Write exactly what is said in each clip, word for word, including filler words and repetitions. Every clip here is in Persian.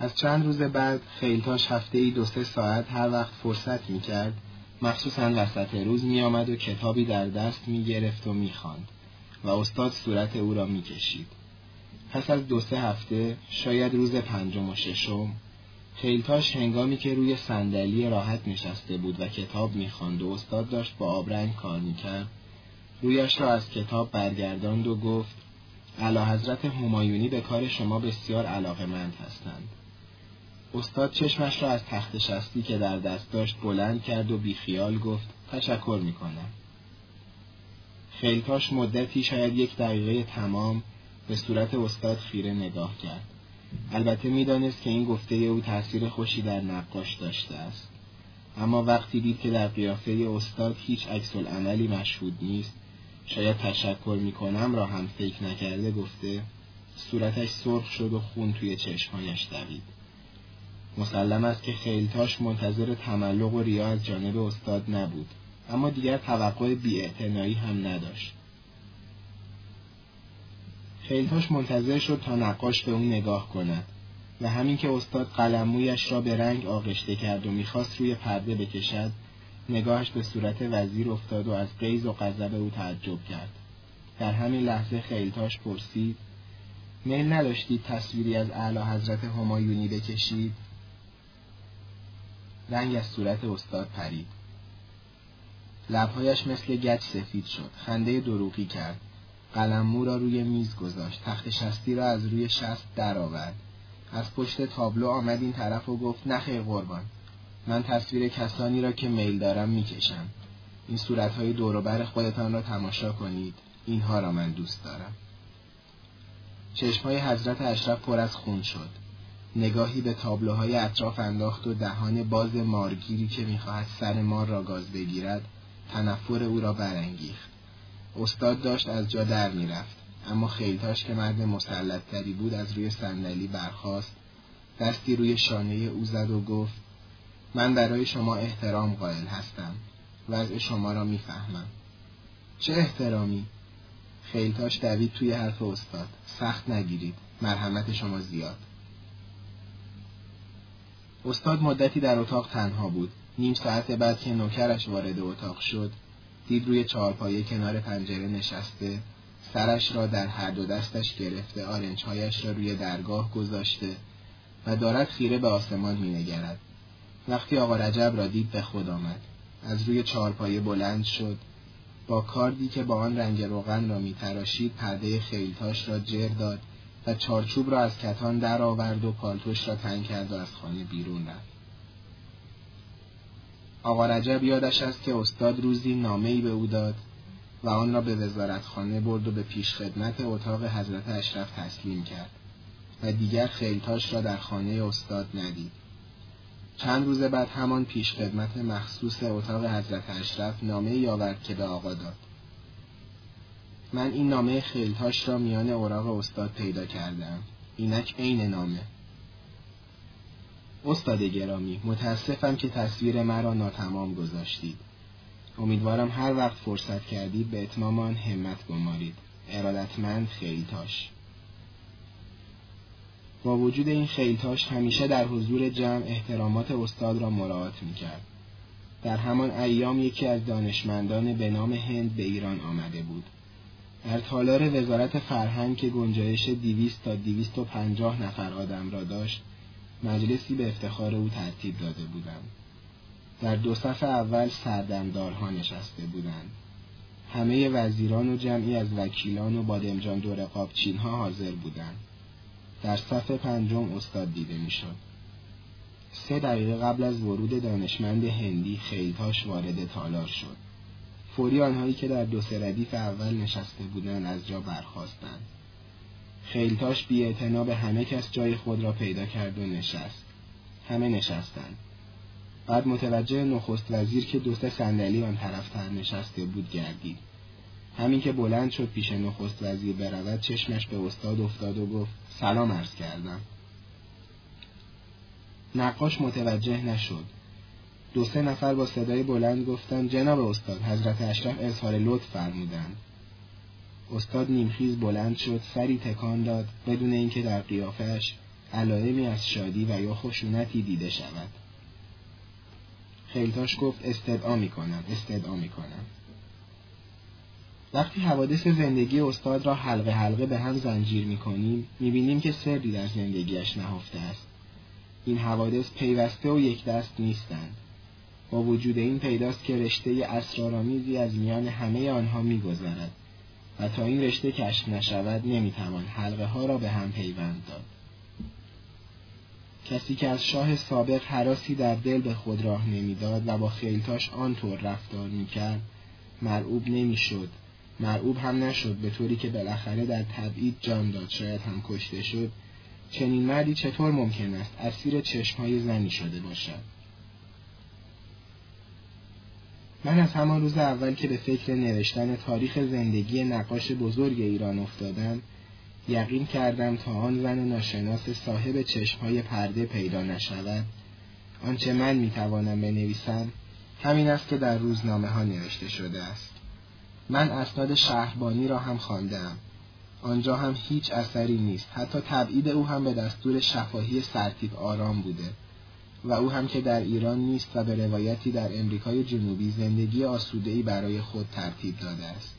از چند روز بعد خیلتاش هفته‌ای دو سه ساعت هر وقت فرصت می‌کرد، مخصوصاً وسط روز می‌آمد و کتابی در دست می‌گرفت و می‌خواند و استاد صورت او را می‌کشید. پس از دو سه هفته، شاید روز پنجم و ششم، خیلتاش هنگامی که روی صندلی راحت نشسته بود و کتاب می‌خواند و استاد داشت با آبرنگ کار می‌کرد، رویش را از کتاب برگرداند و گفت: اعلیحضرت همایونی به کار شما بسیار علاقه‌مند هستند. استاد چشمش را از تخت شستی که در دست داشت بلند کرد و بیخیال گفت: تشکر می‌کنم. خیلتاش مدتی شاید یک دقیقه تمام به صورت استاد خیره نگاه کرد. البته می‌دانست که این گفته او تأثیر خوشی در نقاش داشته است، اما وقتی دید که در قیافه استاد هیچ عکس‌العملی مشهود نیست، شاید تشکر می‌کنم را هم فکر نکرده گفته، صورتش سرخ شد و خون توی چشمایش دوید. مسلم است که خیلتاش منتظر تملق و ریا از جانب استاد نبود، اما دیگر توقع بی‌اعتنایی هم نداشت. خیلتاش منتظر شد تا نقاش به اون نگاه کند و همین که استاد قلمویش را به رنگ آغشته کرد و میخواست روی پرده بکشد، نگاهش به صورت وزیر افتاد و از غیظ و غضب او تعجب کرد. در همین لحظه خیلتاش پرسید: میل نداشتید تصویری از اعلیحضرت همایونی بکشید؟ رنگ از صورت استاد پرید. لبهایش مثل گچ سفید شد. خنده دروغی کرد. قلممو را روی میز گذاشت. تخت شستی را از روی شست در آورد. از پشت تابلو آمد این طرف و گفت: نخیر قربان، من تصویر کسانی را که میل دارم میکشم. این صورتهای دور و بر خودتان را تماشا کنید. اینها را من دوست دارم. چشمهای حضرت اشرف پر از خون شد. نگاهی به تابلوهای اطراف انداخت و دهان باز مارگیری که میخواهد سر مار را گاز بگیرد، تنفر او را برانگیخت. استاد داشت از جا در میرفت، اما خیلتاش که مرد مسلط‌تری بود از روی صندلی برخاست، دستی روی شانه او زد و گفت: من برای شما احترام قائل هستم. وضع شما را میفهمم. چه احترامی؟ خیلتاش دوید توی حرف استاد. سخت نگیرید، مرحمت شما زیاد. استاد مدتی در اتاق تنها بود. نیم ساعت بعد که نوکرش وارد اتاق شد، دید روی چهارپایه کنار پنجره نشسته، سرش را در هر دو دستش گرفته، آرنجهایش را روی درگاه گذاشته و دارد خیره به آسمان می نگرد. وقتی آقا رجب را دید به خود آمد. از روی چهارپایه بلند شد. با کاردی که با آن رنگ روغن را می تراشید پرده خیلتاش را جر داد و چارچوب را از کتان در آورد و پالتوش را تنگ کرد و از خانه بیرون رفت. آقا رجب یادش است که استاد روزی نامه‌ای به او داد و آن را به وزارتخانه برد و به پیشخدمت اتاق حضرت اشرف تسلیم کرد و دیگر خیلتاش را در خانه استاد ندید. چند روز بعد همان پیشخدمت مخصوص اتاق حضرت اشرف نامه‌ای آورد که به آقا داد. من این نامه خیلتاش را میان اوراق استاد پیدا کردم. اینک عین نامه. استاد گرامی، متاسفم که تصویر مرا ناتمام گذاشتید. امیدوارم هر وقت فرصت کردید به اتمام آن همت گمارید. ارادتمند خیلتاش. با وجود این خیلتاش همیشه در حضور جمع احترامات استاد را مراعات می‌کرد. در همان ایام یکی از دانشمندان به نام هند به ایران آمده بود. در تالار وزارت فرهنگ که گنجایش دویست تا دویست و پنجاه نفر آدم را داشت، مجلسی به افتخار او ترتیب داده بودند. در دو صف اول سردمدارها نشسته بودند. همه وزیران و جمعی از وکیلان و بادمجان دو رقابچین‌ها حاضر بودند. در صف پنجم استاد دیده میشد. سه دقیقه قبل از ورود دانشمند هندی خیلتاش وارد تالار شد. فوری آنهایی که در دو سه ردیف اول نشسته بودند از جا برخاستند. خیلتاش بی‌اعتنا به همه کس جای خود را پیدا کرد و نشست. همه نشستند. بعد متوجه نخست وزیر که دو سه صندلی آن طرفتر نشسته بود گردید. همین که بلند شد پیش نخست وزیر برود، چشمش به استاد افتاد و گفت: سلام عرض کردم. نقاش متوجه نشد. دو سه نفر با صدای بلند گفتند: جناب استاد، حضرت اشرف اظهار لطف فرمودند. استاد نیمخیز بلند شد، سری تکان داد بدون اینکه در قیافه‌اش علائمی از شادی و یا خشونتی دیده شود. خیلتاش گفت استدعا میکنم، استدعا میکنم. وقتی حوادث زندگی استاد را حلقه حلقه به هم زنجیر میکنیم، میبینیم که سری در زندگیش نهفته است. این حوادث پیوسته و یک دست نیستند. با وجود این پیداست که رشته اسرارآمیزی از میان همه آنها میگذرد و تا این رشته کشف نشود نمیتوان حلقه ها را به هم پیوند داد. کسی که از شاه سابق هراسی در دل به خود راه نمیداد و با خیلتاش آنطور رفتار میکرد، مرعوب نمیشد، مرعوب هم نشد، به طوری که بالاخره در تبعید جان داد، شاید هم کشته شد. چنین مردی چطور ممکن است اسیر چشمهای زنی شده باشد؟ من از همان روز اول که به فکر نوشتن تاریخ زندگی نقاش بزرگ ایران افتادم، یقین کردم تا آن زن ناشناس صاحب چشمهای پرده پیدا نشود، آنچه من میتوانم بنویسم همین است که در روزنامه ها نوشته شده است. من اسناد شهربانی را هم خواندم. آنجا هم هیچ اثری نیست. حتی تبعید او هم به دستور شفاهی سرتیپ آرام بوده و او هم که در ایران نیست و به روایتی در امریکای جنوبی زندگی آسوده‌ای برای خود ترتیب داده است.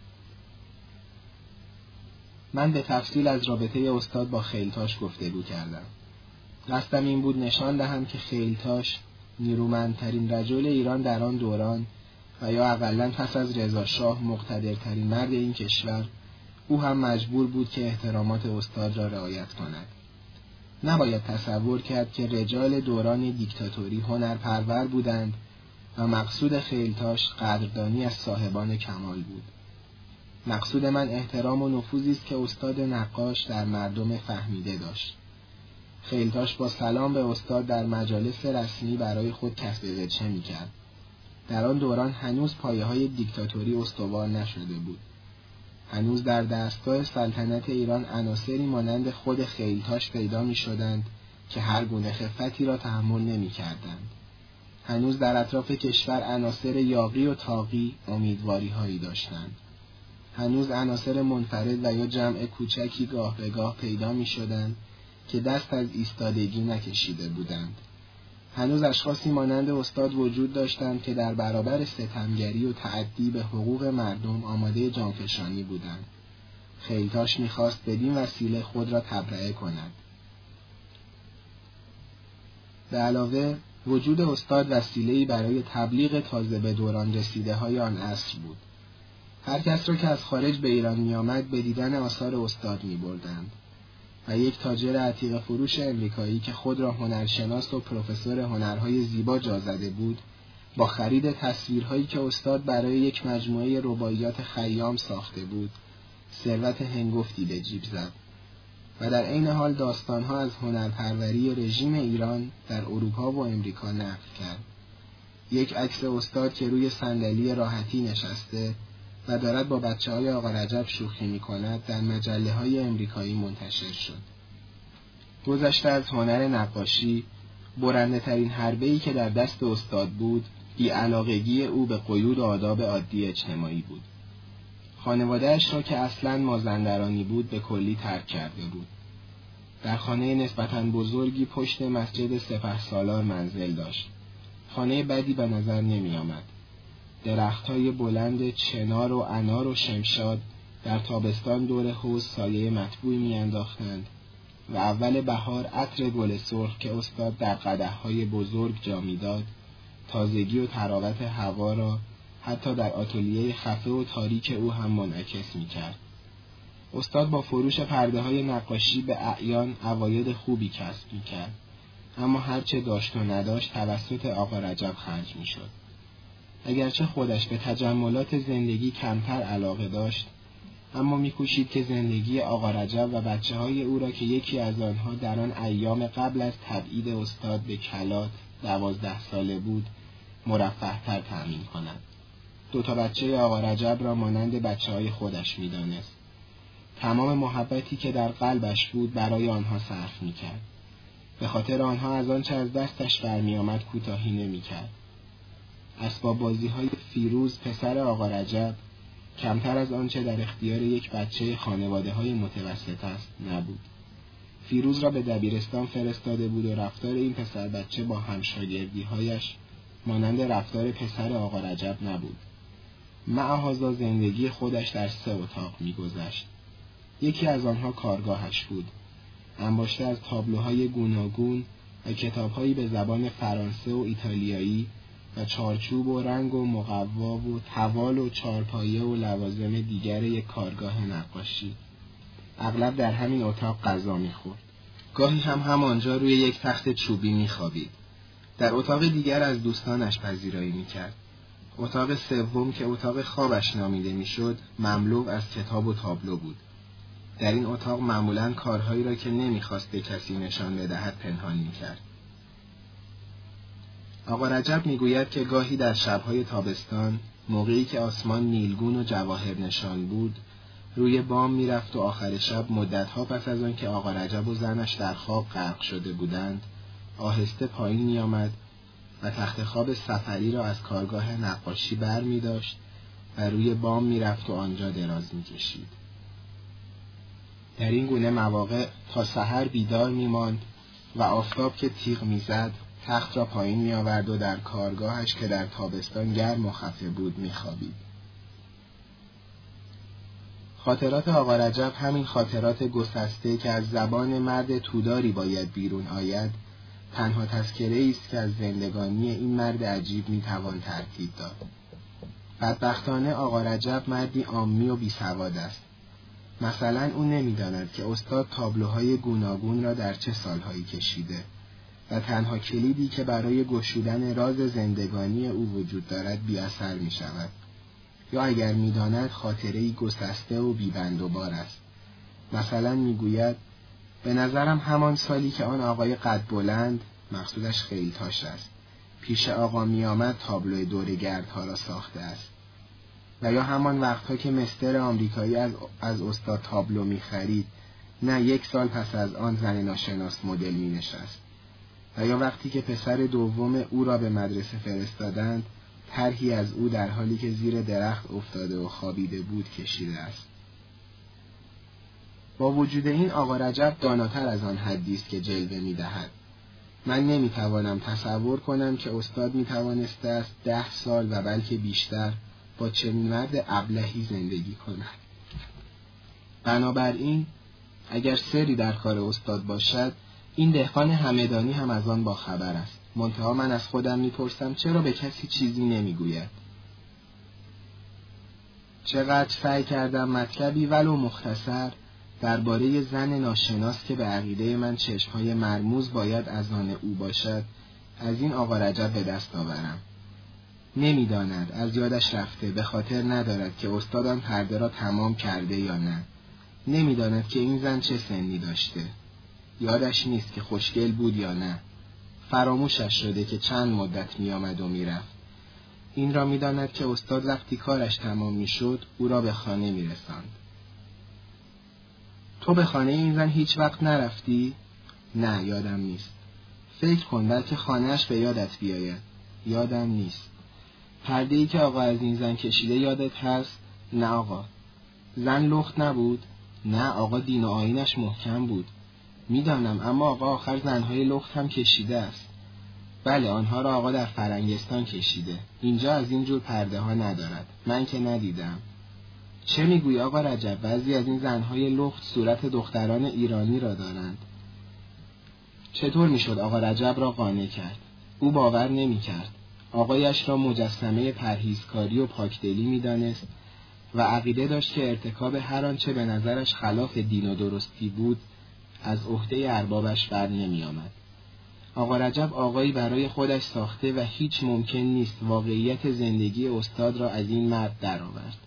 من به تفصیل از رابطه استاد با خیلتاش گفتگو کردم. قصدم این بود نشان دهم که خیلتاش نیرومندترین رجل ایران در آن دوران و یا اقلن پس از رضا شاه مقتدرترین مرد این کشور، او هم مجبور بود که احترامات استاد را رعایت کند. نباید تصور کرد که رجال دوران دیکتاتوری هنرپرور بودند و مقصود خیلتاش قدردانی از صاحبان کمال بود. مقصود من احترام و نفوذی است که استاد نقاش در مردم فهمیده داشت. خیلتاش با سلام به استاد در مجالس رسمی برای خود کسب وجه می‌کرد. در آن دوران هنوز پایه‌های دیکتاتوری استوار نشده بود. هنوز در دستگاه سلطنت ایران عناصری مانند خود خیلتاش پیدا می‌شدند که هر گونه خفتی را تحمل نمی‌کردند. هنوز در اطراف کشور عناصر یاغی و طاغی امیدواری‌هایی داشتند. هنوز عناصر منفرد و یا جمع کوچکی گاه به گاه پیدا می‌شدند که دست از ایستادگی نکشیده بودند. هنوز اشخاصی مانند استاد وجود داشتند که در برابر ستمگری و تعدی به حقوق مردم آماده جانفشانی بودند. خیلتاش می‌خواست بدین وسیله خود را تبرئه کند. به علاوه وجود استاد وسیله‌ای برای تبلیغ تازه به دوران رسیده های آن عصر بود. هر کس را که از خارج به ایران می آمد به دیدن آثار استاد می بردند و یک تاجر عتیق فروش امریکایی که خود را هنرشناس و پروفسور هنرهای زیبا جا زده بود، با خرید تصویرهایی که استاد برای یک مجموعه رباعیات خیام ساخته بود، ثروت هنگفتی به جیب زد و در عین حال داستانها از هنرپروری رژیم ایران در اروپا و امریکا نقل کرد. یک عکس استاد که روی صندلی راحتی نشسته و دارد با بچه‌های آقا رجب شوخی می‌کند در مجله‌های امریکایی منتشر شد. گذشته از هنر نقاشی، برنده‌ترین حربه‌ای که در دست استاد بود، بی‌علاقگی او به قیود و آداب عادی اجتماعی بود. خانواده‌اش را که اصلاً مازندرانی بود به کلی ترک کرده بود. در خانه نسبتاً بزرگی پشت مسجد سپهسالار منزل داشت. خانه بدی به نظر نمی آمد. درخت‌های بلند چنار و انار و شمشاد در تابستان دور حوض سایه مطبوعی می‌انداختند و اول بهار عطر گل سرخ که استاد در قدح‌های بزرگ جا می‌داد، تازگی و تراوت هوا را حتی در آتلیه خفه و تاریک او هم منعکس می‌کرد. استاد با فروش پرده‌های نقاشی به اعیان عواید خوبی کسب می‌کرد، اما هرچه داشت و نداشت توسط آقا رجب خرج می‌شد. اگرچه خودش به تجملات زندگی کمتر علاقه داشت، اما می‌کوشید که زندگی آقا رجب و بچه‌های او را که یکی از آنها در آن ایام قبل از تبعید استاد به کلات دوازده ساله بود، مرفه‌تر تأمین کند. دو تا بچه آقا رجب را مانند بچه‌های خودش می‌دانست. تمام محبتی که در قلبش بود برای آنها صرف می‌کرد. به خاطر آنها از آنچه از دستش برمی‌آمد کوتاهی نمی‌کرد. اسباب بازی‌های فیروز پسر آقا رجب کمتر از آنچه در اختیار یک بچه خانواده‌های متوسط است نبود. فیروز را به دبیرستان فرستاده بود و رفتار این پسر بچه با همشاگردی‌هایش مانند رفتار پسر آقا رجب نبود. معهازا زندگی خودش در سه اتاق می‌گذشت. یکی از آنها کارگاهش بود، انباشته از تابلوهای گوناگون و کتاب‌هایی به زبان فرانسه و ایتالیایی و چارچوب و رنگ و مقوا و توال و چارپایه و لوازم دیگر یک کارگاه نقاشی. اغلب در همین اتاق غذا می‌خورد. گاهی هم همانجا روی یک تخت چوبی می‌خوابید. در اتاق دیگر از دوستانش پذیرایی می‌کرد. اتاق سوم که اتاق خوابش نامیده می‌شد، مملو از کتاب و تابلو بود. در این اتاق معمولاً کارهایی را که نمی‌خواست به کسی نشان بدهد پنهان می‌کرد. آقا رجب می‌گوید که گاهی در شب‌های تابستان، موقعی که آسمان نیلگون و جواهر نشان بود، روی بام می‌رفت و آخر شب مدت‌ها پس از آن که آقا رجب و زنش در خواب غرق شده بودند، آهسته پایین می‌آمد و تخت خواب سفری را از کارگاه نقاشی بر می‌داشت و روی بام می‌رفت و آنجا دراز می‌کشید. در این گونه مواقع تا سحر بیدار می‌ماند و آفتاب که تیغ می‌زد، تخت را پایین می‌آورد و در کارگاهش که در تابستان گرم و خفه بود می‌خوابید. خاطرات آقا رجب همین خاطرات گسسته که از زبان مرد توداری باید بیرون آید، تنها تذکره‌ای است که از زندگانی این مرد عجیب می‌توان ترتیب داد. بدبختانه آقا رجب مردی عامی و بیسواد است. مثلا او نمی‌داند که استاد تابلوهای گوناگون را در چه سالهایی کشیده و تنها کلیدی که برای گشودن راز زندگانی او وجود دارد بی اثر می‌شود. یا اگر می‌داند خاطره‌ای گسسته و بی‌بند و بار است. مثلا می‌گوید به نظرم همان سالی که آن آقای قد بلند، مقصودش خیلتاش است، پیش آقا می‌آمد تابلو دورگردها را ساخته است. و یا همان وقتها که مستر آمریکایی از, از استاد تابلو می‌خرید، نه یک سال پس از آن زن ناشناس مدل می‌نشست. و یا وقتی که پسر دوم او را به مدرسه فرستادند، طرحی از او در حالی که زیر درخت افتاده و خوابیده بود کشیده است. با وجود این آقا رجب داناتر از آن حدی است که جلوه می‌دهد. من نمی‌توانم تصور کنم که استاد می‌توانسته است ده سال و بلکه بیشتر با چنین مرد ابلهی زندگی کند. بنابراین اگر سری در کار استاد باشد، این دهقان همدانی هم از آن باخبر است. منتها من از خودم میپرسم چرا به کسی چیزی نمیگوید. چقدر سعی کردم مطلبی ولو مختصر درباره زن ناشناس که به عقیده من چشمهای مرموز باید از آن او باشد، از این آقا رجب به دست آورم. نمیداند، از یادش رفته، به خاطر ندارد که استاد آن پرده را تمام کرده یا نه. نمیداند که این زن چه سنی داشته. یادش نیست که خوشگل بود یا نه. فراموشش شده که چند مدت می آمد و می رفت. این را می داند که استاد وقتی کارش تمام می شد او را به خانه می رساند. تو به خانه این زن هیچ وقت نرفتی؟ نه، یادم نیست. فکر کن بلکه خانهش به یادت بیاید. یادم نیست. پرده‌ای که آقا از این زن کشیده یادت هست؟ نه آقا. زن لخت نبود؟ نه آقا، دین و آیینش محکم بود. میدانم، اما آقا آخر زنهای لخت هم کشیده است. بله، آنها را آقا در فرنگستان کشیده. اینجا از این جور پرده ها ندارد. من که ندیدم. چه میگویی آقا رجب؟ بعضی از این زنهای لخت صورت دختران ایرانی را دارند. چطور میشد آقا رجب را قانع کرد؟ او باور نمی کرد. آقایش را مجسمه پرهیزکاری و پاکدلی میدانست و عقیده داشت که ارتکاب هر آنچه به نظرش خلاف دین و درستی بود از عهده اربابش بر نمی آمد. آقا رجب آقایی برای خودش ساخته و هیچ ممکن نیست واقعیت زندگی استاد را از این مرد درآورد.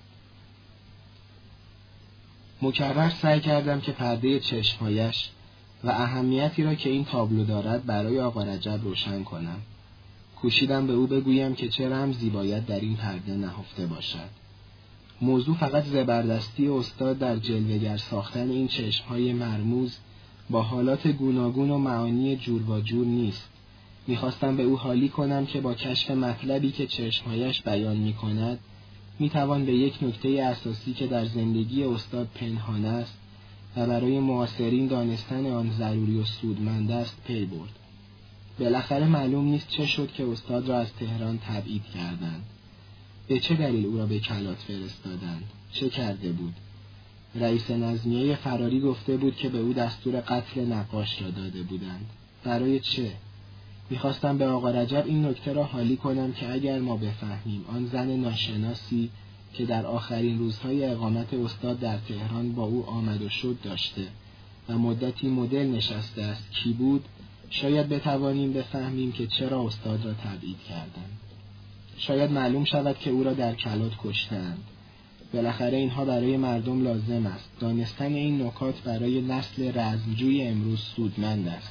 مکرر سعی کردم که پرده چشمهایش و اهمیتی را که این تابلو دارد برای آقا رجب روشن کنم. کوشیدم به او بگویم که چه رمزی باید در این پرده نهفته باشد. موضوع فقط زبردستی استاد در جلوه‌گر ساختن این چشمهای مرموز با حالات گوناگون و معانی جور و جور نیست. میخواستم به او حالی کنم که با کشف مطلبی که چشمهایش بیان میکند، میتوان به یک نکته اساسی که در زندگی استاد پنهان است و برای معاصرین دانستن آن ضروری و سودمند است پی برد. بالاخره معلوم نیست چه شد که استاد را از تهران تبعید کردند. به چه دلیل او را به کلات فرستادند؟ چه کرده بود؟ رئیس نظمیه فراری گفته بود که به او دستور قتل نقاش را داده بودند. برای چه؟ میخواستم به آقا رجب این نکته را حالی کنم که اگر ما بفهمیم آن زن ناشناسی که در آخرین روزهای اقامت استاد در تهران با او آمد و شد داشته و مدتی مدل نشسته است کی بود، شاید بتوانیم بفهمیم که چرا استاد را تبعید کردند. شاید معلوم شود که او را در کلات کشتند. بالاخره اینها برای مردم لازم است. دانستن این نکات برای نسل رزمجوی امروز سودمند است.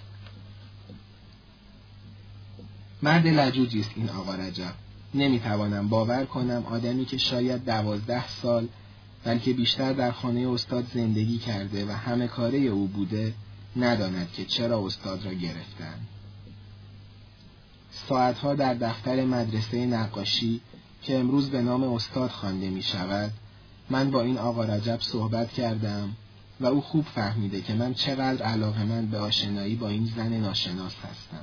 مرد لجوجی است این آقا رجب. نمیتوانم باور کنم آدمی که شاید دوازده سال بلکه بیشتر در خانه استاد زندگی کرده و همه کاره او بوده نداند که چرا استاد را گرفتند. ساعتها در دفتر مدرسه نقاشی که امروز به نام استاد خوانده می شود، من با این آقا رجب صحبت کردم و او خوب فهمیده که من چقدر علاقه‌مند به آشنایی با این زن ناشناس هستم.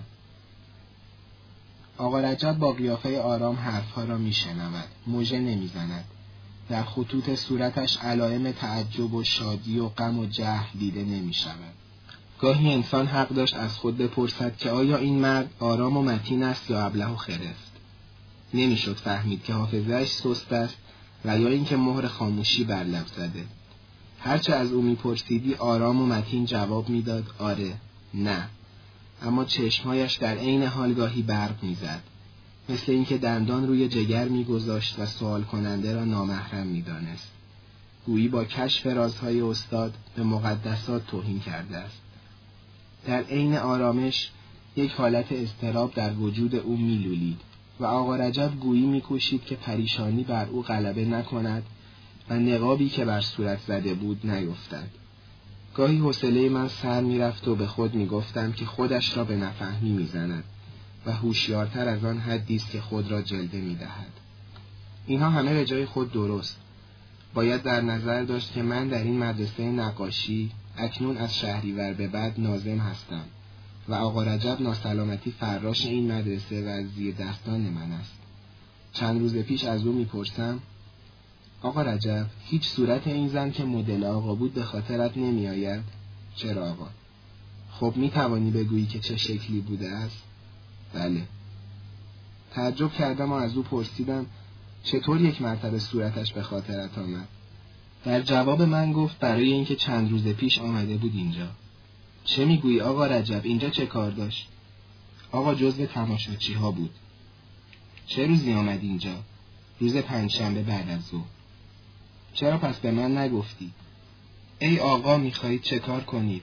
آقا رجب با قیافه آرام حرفها را می شنود، مژه نمی زند. در خطوط صورتش علائم تعجب و شادی و غم و جهل دیده نمی شود. گاهی انسان حق داشت از خود بپرسد که آیا این مرد آرام و متین است یا ابله و خرس. نمیشد فهمید که حافظه‌اش سست است و یا اینکه مهر خاموشی بر لب زده. هرچه از او میپرسیدی آرام و متین جواب میداد آره، نه. اما چشمهایش در عین حال گاهی برق میزد، مثل اینکه دندان روی جگر میگذاشت و سوال کننده را نامحرم میدانست. گویی با کشف رازهای استاد به مقدسات توهین کرده است. در عین آرامش یک حالت اضطراب در وجود او میلولید و آقا رجب گویی میکوشید که پریشانی بر او غلبه نکند و نقابی که بر صورت زده بود نیفتد. گاهی حوصله من سر میرفت و به خود میگفتم که خودش را به نفهمی میزند و هوشیارتر از آن حدی است که خود را جلوه میدهد. اینها همه به جای خود درست. باید در نظر داشت که من در این مدرسه نقاشی اکنون از شهریور به بعد ناظم هستم و آقا رجب ناسلامتی فراش این مدرسه و از زیر دستان من است. چند روز پیش از او میپرسم آقا رجب، هیچ صورت این زن که مدل آقا بود به خاطرت نمی آید؟ چرا آقا؟ خب می توانی بگویی که چه شکلی بوده است؟ بله. تعجب کردم و از او پرسیدم چطور یک مرتبه صورتش به خاطرت آمد؟ در جواب من گفت برای اینکه چند روز پیش آمده بود اینجا. چه میگویی آقا رجب؟ اینجا چه کار داشت؟ آقا جزو تماشاچی ها بود. چه روزی آمد اینجا؟ روز پنجشنبه بعد از ظهر. چرا پس به من نگفتی؟ ای آقا میخواهید چه کار کنید؟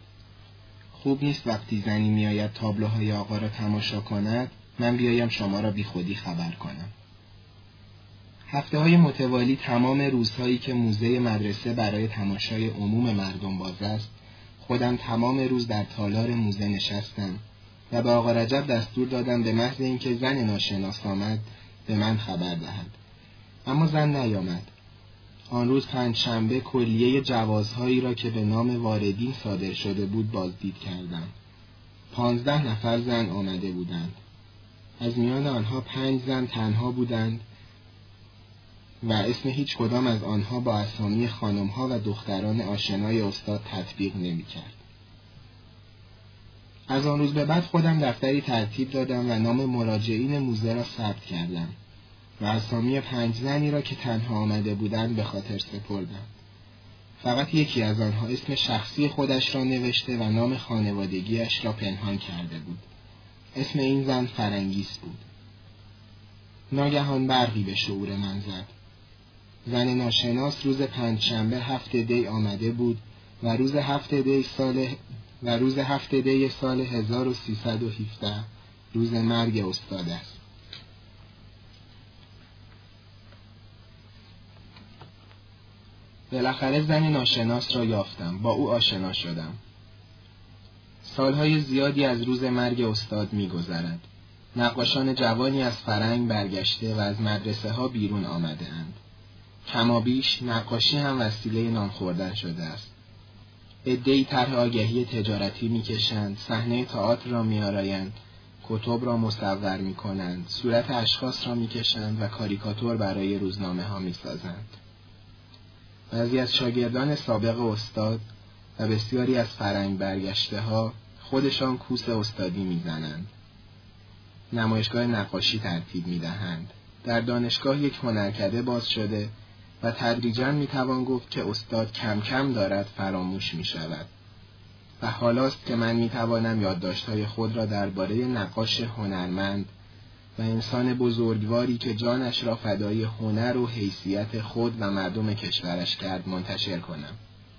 خوب نیست وقتی زنی میآید تابلوهای آقا را تماشا کند من بیایم شما را بی خودی خبر کنم. هفته های متوالی تمام روزهایی که موزه مدرسه برای تماشای عموم مردم باز است خودم تمام روز در تالار موزه نشستم و به آقا رجب دستور دادم به محض اینکه زن ناشناس آمد به من خبر دهد. اما زن نیامد. آن روز پنجشنبه کلیه جوازهایی را که به نام واردین صادر شده بود بازدید کردم. پانزده نفر زن آمده بودند. از میان آنها پنج زن تنها بودند و اسم هیچ کدام از آنها با اسامی خانمها و دختران آشنای استاد تطبیق نمی کرد. از آن روز به بعد خودم دفتری ترتیب دادم و نام مراجعین موزه را ثبت کردم و اسامی پنج زنی را که تنها آمده بودند به خاطر سپردم. فقط یکی از آنها اسم شخصی خودش را نوشته و نام خانوادگیش را پنهان کرده بود. اسم این زن فرنگیس بود. ناگهان برقی به شعور من زد. زن ناشناس روز پنجشنبه هفته دی آمده بود و روز هفته دی سال و روز هفته دی سال هزار و سیصد و هفده روز مرگ استاد است. بالاخره زن ناشناس را یافتم، با او آشنا شدم. سالهای زیادی از روز مرگ استاد می گذرد. نقاشان جوانی از فرنگ برگشته و از مدرسه ها بیرون آمده اند. کمابیش نقاشی هم وسیله نان خوردن شده است. عده‌ای طرح آگهی تجارتی می‌کشند، صحنه تئاتر را می‌آرایند، کتب را مصور می‌کنند، صورت اشخاص را می‌کشند و کاریکاتور برای روزنامه‌ها می‌سازند. بعضی از شاگردان سابق استاد و بسیاری از فرنگ برگشته‌ها خودشان کوس استادی می‌زنند. نمایشگاه نقاشی ترتیب می‌دهند. در دانشگاه یک هنرکده باز شده و تدریجاً می‌توان گفت که استاد کم کم دارد فراموش می‌شود. و حالاست که من می‌توانم یادداشت‌های خود را درباره نقاش هنرمند و انسان بزرگواری که جانش را فدای هنر و حیثیت خود و مردم کشورش کرد منتشر کنم.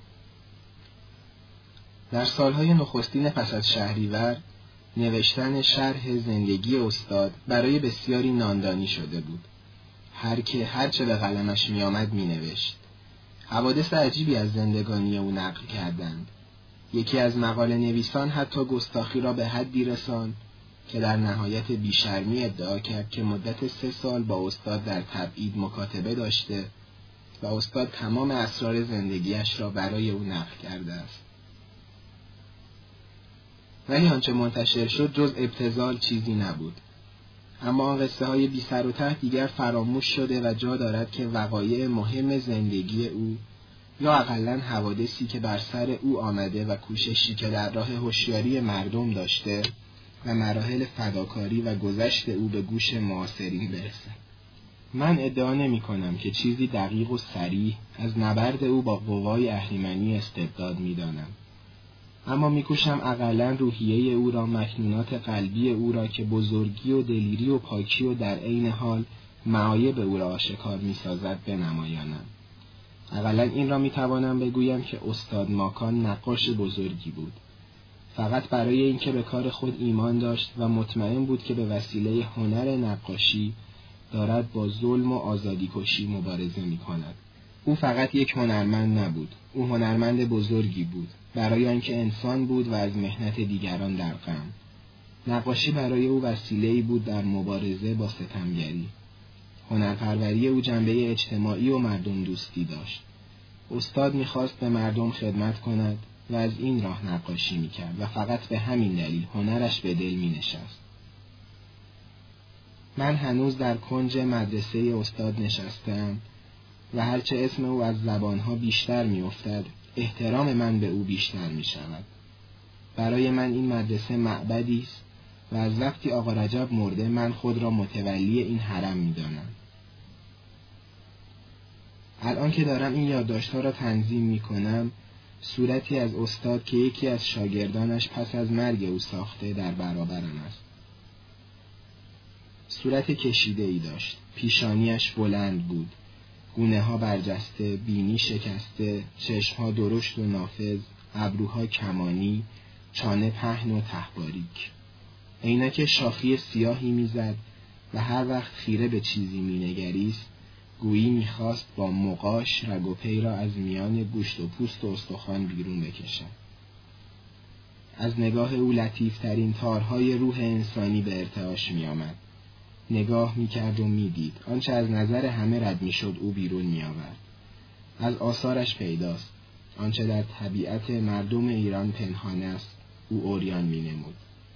در سالهای نخستین پس از شهریور، نوشتن شرح زندگی استاد برای بسیاری ناندانی شده بود. هر که هر چه به قلمش می آمد می نوشت. حوادث عجیبی از زندگانی او نقل کردند. یکی از مقاله نویسان حتی گستاخی را به حدی رساند که در نهایت بیشرمی ادعا کرد که مدت سه سال با استاد در تبعید مکاتبه داشته و استاد تمام اسرار زندگیش را برای او نقل کرده است. ولی آنچه منتشر شد جز ابتذال چیزی نبود. اما آن قصه های بی سر و ته دیگر فراموش شده و جا دارد که وقایع مهم زندگی او یا اقلن حوادثی که بر سر او آمده و کوششی که در راه هوشیاری مردم داشته و مراحل فداکاری و گذشت او به گوش معاصرین برسد. من ادعا نمی کنم که چیزی دقیق و صریح از نبرد او با قوای اهریمنی استبداد می دانم. اما میکوشم اقلن روحیه او را، مکنونات قلبی او را که بزرگی و دلیری و پاکی و در عین حال معایب او را آشکار میسازد بنمایانم. اقلن این را میتوانم بگویم که استاد ماکان نقاش بزرگی بود. فقط برای اینکه به کار خود ایمان داشت و مطمئن بود که به وسیله هنر نقاشی دارد با ظلم و آزادی کشی مبارزه میکند. او فقط یک هنرمند نبود، او هنرمند بزرگی بود، برای آنکه انسان بود و از محنت دیگران در غم. نقاشی برای او وسیله‌ای بود در مبارزه با ستمگری. هنرپروری او جنبه اجتماعی و مردم دوستی داشت. استاد می‌خواست به مردم خدمت کند و از این راه نقاشی می‌کرد و فقط به همین دلیل هنرش به دل می‌نشست. من هنوز در کنج مدرسه استاد نشستم و هرچه اسم او از زبانها بیشتر می‌افتد، احترام من به او بیشتر می‌شود. برای من این مدرسه معبدی است و از وقتی آقا رجب مرده من خود را متولی این حرم می‌دانم. الان که دارم این یادداشت‌ها را تنظیم می‌کنم، صورتی از استاد که یکی از شاگردانش پس از مرگ او ساخته در برابرم است. صورت کشیده‌ای داشت، پیشانیش بلند بود، گونه ها برجسته، بینی شکسته، چشم ها درشت و نافذ، ابروها کمانی، چانه پهن و ته‌باریک. عینک شاخی سیاهی میزد و هر وقت خیره به چیزی مینگریست، گویی میخواست با مغاش رگ و پی را از میان گوشت و پوست و استخوان بیرون بکشد. از نگاه او لطیفترین تارهای روح انسانی به ارتعاش میآمد. نگاه میکرد و میدید، آنچه از نظر همه رد میشد او بیرون میآورد. از آثارش پیداست، آنچه در طبیعت مردم ایران پنهان است او عریان مینمود.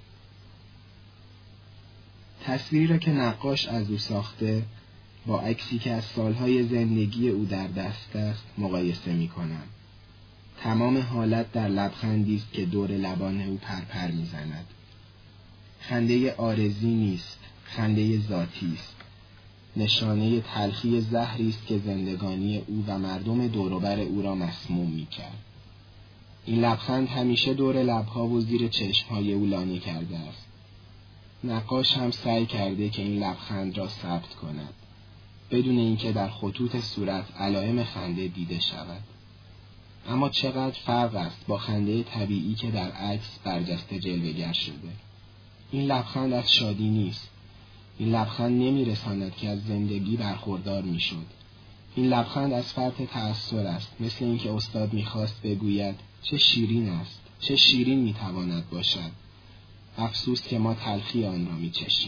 تصویری را که نقاش از او ساخته با عکسی که از سالهای زندگی او در دست است مقایسه میکنم. تمام حالت در لبخندی است که دور لبان او پرپر میزند. خنده عارضی نیست، خنده ذاتی است. نشانه تلخی زهری است که زندگانی او و مردم دوروبر او را مسموم میکرد. این لبخند همیشه دور لبها و زیر چشمهای او لانه کرده است. نقاش هم سعی کرده که این لبخند را ثبت کند، بدون اینکه در خطوط صورت علائم خنده دیده شود. اما چقدر فرق است با خنده طبیعی که در عکس برجسته جلوه‌گر شده. این لبخند از شادی نیست. این لبخند نمی‌رساند که از زندگی برخوردار می‌شد. این لبخند از فرط تأثیر است، مثل اینکه استاد می‌خواست بگوید چه شیرین است، چه شیرین می‌تواند باشد. افسوس که ما تلخی آن را می‌چشیم.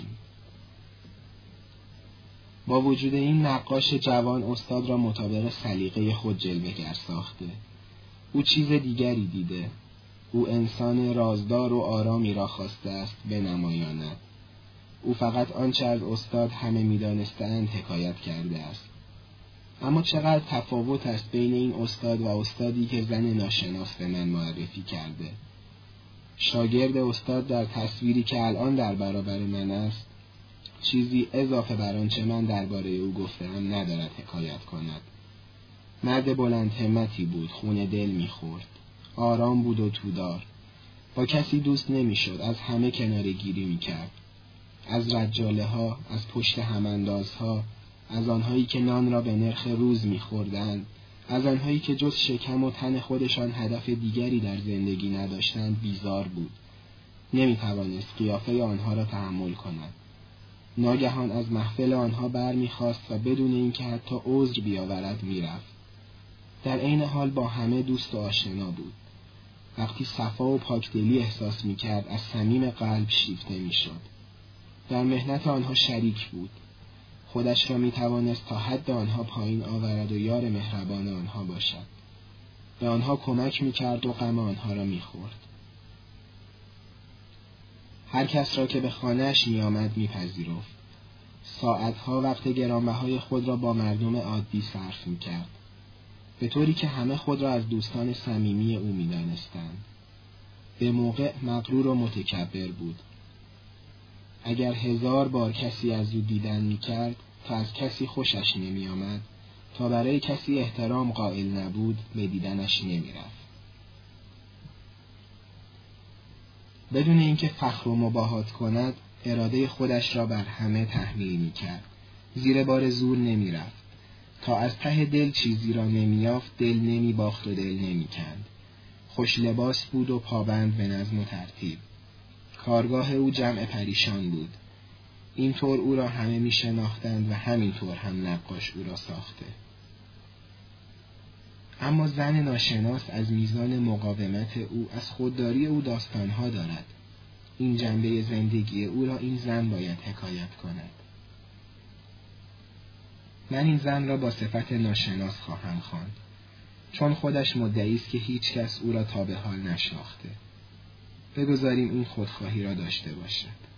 با وجود این نقاش جوان استاد را مطابق سلیقه خود جلوه‌گر ساخته. او چیز دیگری دیده. او انسان رازدار و آرامی را خواسته است بنمایاند. او فقط آنچه از استاد همه می‌دانستند حکایت کرده است. اما چقدر تفاوت است بین این استاد و استادی که زن ناشناس به من معرفی کرده. شاگرد استاد در تصویری که الان در برابر من است، چیزی اضافه بر آنچه من درباره او گفتم ندارد حکایت کند. مرد بلند همتی بود، خون دل می‌خورد. آرام بود و تودار. با کسی دوست نمی‌شد، از همه کناره گیری می‌کرد. از رجاله ها، از پشت همانداز ها، از آنهایی که نان را به نرخ روز می‌خوردند، از آنهایی که جز شکم و تن خودشان هدف دیگری در زندگی نداشتند بیزار بود. نمی‌توانست قیافه آنها را تحمل کند. ناگهان از محفل آنها بر می‌خاست و بدون اینکه حتی عذر بیاورد می‌رفت. در عین حال با همه دوست و آشنا بود. وقتی صفا و پاکدلی احساس می‌کرد از صمیم قلب شیفته می‌شد. در مهنت آنها شریک بود. خودش را می‌توانست تا حد آنها پایین آورد و یار مهربان آنها باشد. به آنها کمک می‌کرد و غم آنها را می‌خورد. هر کس را که به خانه‌اش می‌آمد می‌پذیرفت. ساعتها وقت گرانبهای خود را با مردم عادی صرف می‌کرد، به طوری که همه خود را از دوستان صمیمی او می‌دانستند. به موقع مغرور و متکبر بود. اگر هزار بار کسی از او دیدن می‌کرد، تا از کسی خوشش نمی‌آمد، تا برای کسی احترام قائل نبود، به دیدنش نمی‌رفت. بدون اینکه فخر و مباهات کند، اراده خودش را بر همه تحمیل می‌کرد. زیر بار زور نمی‌رفت. تا از ته دل چیزی را نمی‌یافت، دل نمی‌باخت و دل نمی‌کند. خوش لباس بود و پابند به نظم و ترتیب. کارگاه او جمع پریشان بود. اینطور او را همه می‌شناختند و همینطور هم نقاش او را ساخته. اما زن ناشناس از میزان مقاومت او، از خودداری او داستانها دارد. این جنبه زندگی او را این زن باید حکایت کند. من این زن را با صفت ناشناس خواهم خواند، چون خودش مدعی است که هیچ کس او را تا به حال نشناخته. بگذاریم این خودخواهی را داشته باشد.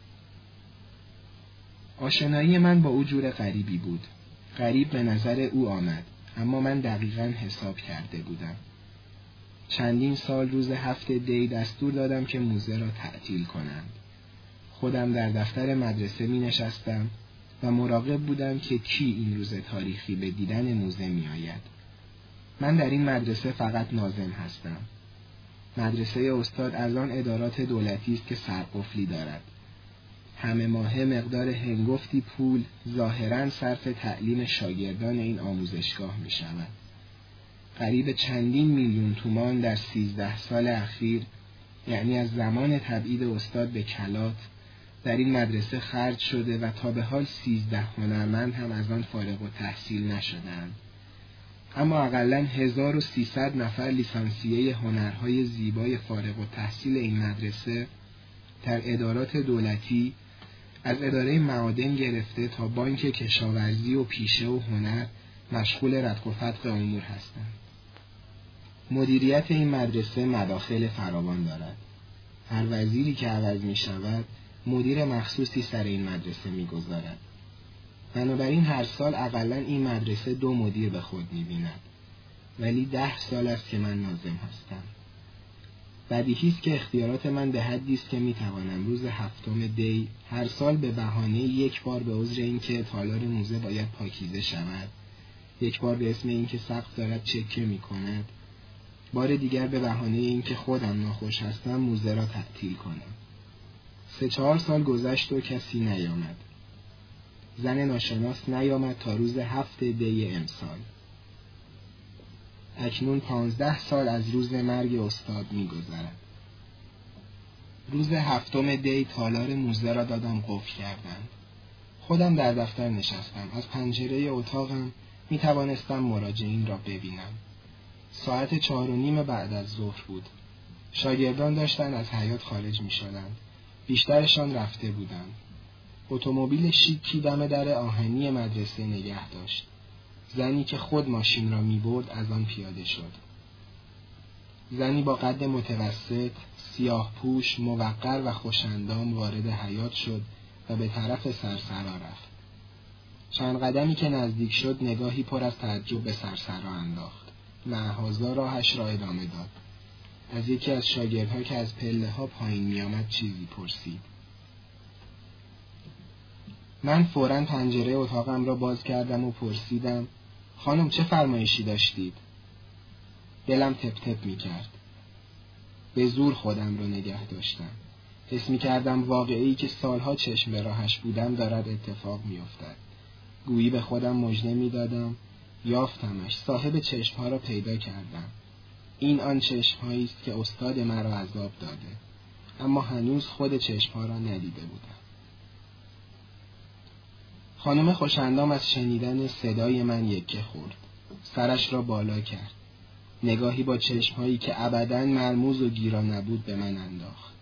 آشنایی من با او جور غریبی بود. غریب به نظر او آمد، اما من دقیقاً حساب کرده بودم. چندین سال روز هفت دی دستور دادم که موزه را تعطیل کنند. خودم در دفتر مدرسه می نشستم و مراقب بودم که کی این روز تاریخی به دیدن موزه می آید. من در این مدرسه فقط ناظم هستم. مدرسه استاد از آن ادارات دولتی است که سرقفلی دارد. همه ماهه مقدار هنگفتی پول ظاهراً صرف تعلیم شاگردان این آموزشگاه می شود. قریب چندین میلیون تومان در سیزده سال اخیر، یعنی از زمان تبعید استاد به کلات، در این مدرسه خرج شده و تا به حال سیزده هنرمند هم از آن فارغ التحصیل نشدند. اما اقلاً هزار و سیصد نفر لیسانسیه هنرهای زیبای فارغ التحصیل این مدرسه در ادارات دولتی، از اداره معادن گرفته تا بانک کشاورزی و پیشه و هنر، مشغول رتق و فتق امور هستند. مدیریت این مدرسه مداخل فراوان دارد. هر وزیری که عوض می شود، مدیر مخصوصی سر این مدرسه می گذارد. بنابراین هر سال اقلاً این مدرسه دو مدیر به خود می بیند. ولی ده سال است که من ناظم هستم. بدیهی است که اختیارات من به حدی است که می توانم روز هفتم دی هر سال به بهانه یک بار به عذر اینکه تالار موزه باید پاکیزه شود، یک بار به اسم اینکه سقف دارد چکه می کند، بار دیگر به بهانه اینکه خودم ناخوش هستم موزه را تعطیل کنم. سه چهار سال گذشت و کسی نیامد. زن ناشناس نیامد تا روز هفت دی امسال. اکنون پانزده سال از روز مرگ استاد می گذرد. روز هفتم دی تالار موزه را دادم قفل کردند. خودم در دفتر نشستم. از پنجره اتاقم می توانستم مراجعین را ببینم. ساعت چهار و نیم بعد از ظهر بود. شاگردان داشتند از حیاط خارج می شدند. بیشترشان رفته بودند. اتومبیل شیکی دم در آهنی مدرسه نگه داشت. زنی که خود ماشین را می برد از آن پیاده شد. زنی با قد متوسط، سیاه پوش، موقر و خوش‌اندام وارد حیاط شد و به طرف سرسرا رفت. چند قدمی که نزدیک شد نگاهی پر از تعجب به سرسرا انداخت. مهازا راهش را ادامه داد. از یکی از شاگردها که از پله ها پایین می آمد چیزی پرسید. من فوراً پنجره اتاقم را باز کردم و پرسیدم: خانم چه فرمایشی داشتید؟ دلم تپ تپ می کرد. به زور خودم را نگه داشتم. حس می کردم واقعی که سالها چشم به راهش بودم دارد اتفاق می افتد. گویی به خودم مژده می دادم: یافتمش، صاحب چشمها را پیدا کردم. این آن چشمهایی است که استاد مرا عذاب داده، اما هنوز خود چشمها را ندیده بودم. خانم خوشندام از شنیدن صدای من یکه خورد. سرش را بالا کرد. نگاهی با چشمهایی که ابداً مرموز و گیرا نبود به من انداخت.